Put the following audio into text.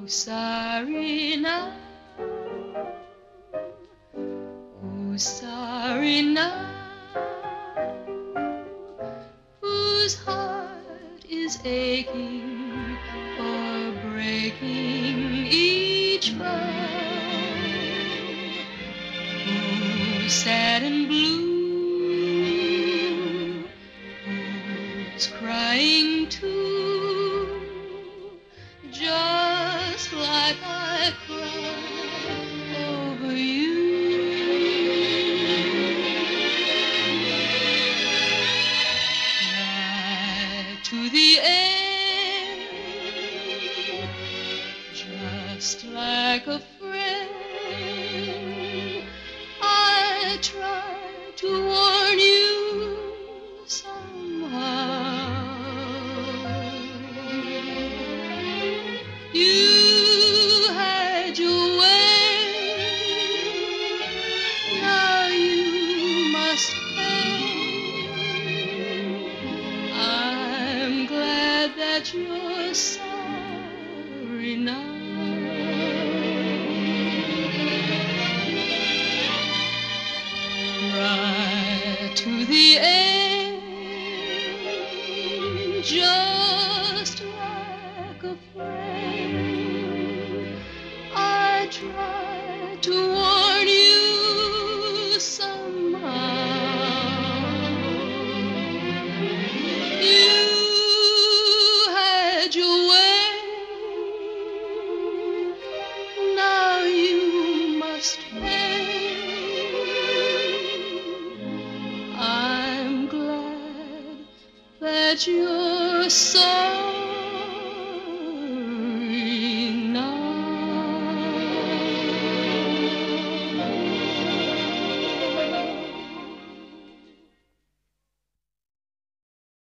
sorry now, who's sorry now, whose heart is aching or breaking each bow, who's sad and blue, who's crying too, just like I cried over you. Right to the end, just like a friend, I tried to warn you somehow. You had your way, now you must pay. I'm glad that you're sorry now. Right to the end, just like a friend, I tried to warn you somehow. You had your way, now you must pay. I'm glad that you're sorry.